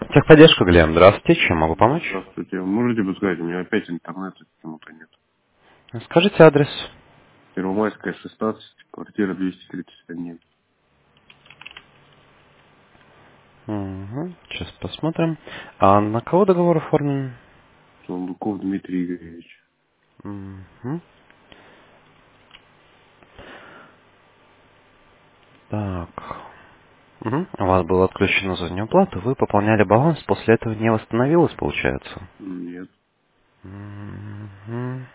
Техподдержка, Глеб. Здравствуйте. Чем могу помочь? Здравствуйте. Можете подсказать, у меня опять интернета почему-то нет. Скажите адрес. Первомайская, 16, квартира 231. Угу. Сейчас посмотрим. А на кого договор оформлен? Сундуков Дмитрий Игоревич. Угу. Так. Угу. У вас было отключено за неуплату, вы пополняли баланс, после этого не восстановилось, получается? Нет. Угу.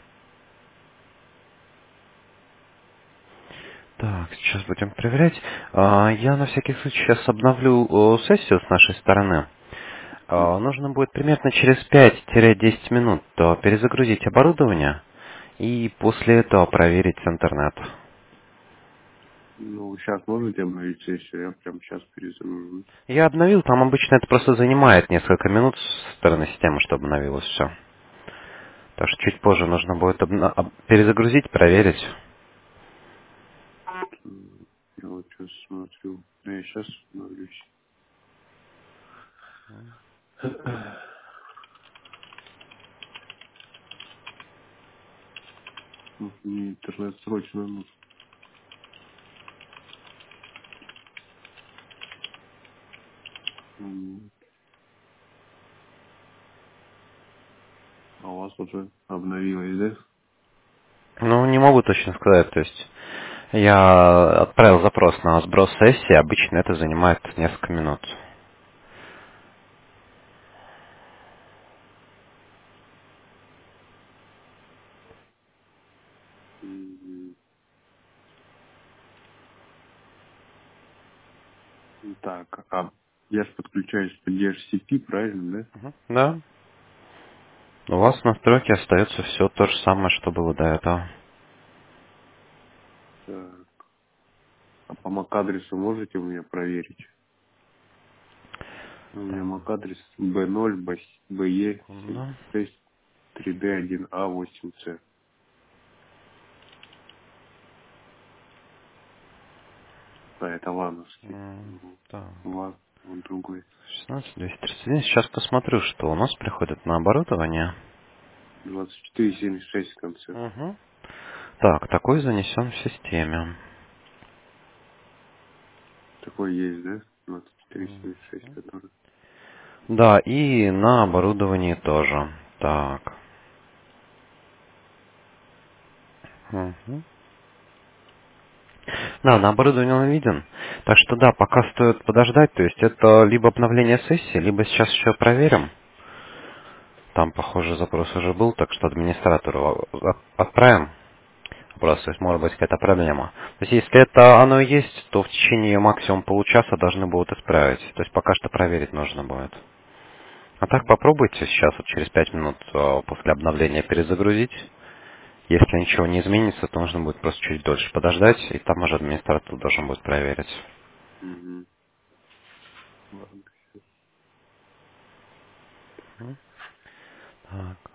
Так, сейчас будем проверять. Я на всякий случай сейчас обновлю сессию с нашей стороны. Нужно будет примерно через 5-10 минут перезагрузить оборудование и после этого проверить интернет. Ну, сейчас можете обновить сессию? Я прям сейчас перезагружу. Я обновил, там обычно это просто занимает несколько минут со стороны системы, чтобы обновилось все. Так что чуть позже нужно будет перезагрузить, проверить. Я вот сейчас смотрю. Да, я сейчас обновлюсь. Мне интернет срочно нужен. А у вас уже обновилось, да? Ну, не могу точно сказать, то есть я отправил запрос на сброс сессии, обычно это занимает несколько минут. М, Так, а я же подключаюсь по DHCP, правильно, да? Мгм. Да. У вас в настройке остается все то же самое, что было до этого. Так. А по MAC-адресу можете у меня проверить? У меня Так. MAC-адрес B0, BE, Ну, 76, 3D1A, 8C. Да, это вановский. так. Он другой. 16231. Сейчас посмотрю, что у нас приходит на оборудование. 2476 в конце. Угу. Так, такой занесен в системе. Такой есть, да? 2476, который. Да, и на оборудовании тоже. Так. Мгм. Да, на оборудовании он виден. Так что да, пока стоит подождать. То есть это либо обновление сессии, либо сейчас еще проверим. Там, похоже, запрос уже был, так что администратору отправим. Просто, то есть, может быть, какая-то проблема. То есть, если это оно и есть, то в течение максимум получаса должны будут исправить. То есть, пока что проверить нужно будет. А так попробуйте сейчас, вот через 5 минут после обновления перезагрузить. Если ничего не изменится, то нужно будет просто чуть дольше подождать, и там уже администратор должен будет проверить. Угу. Ладно. Так.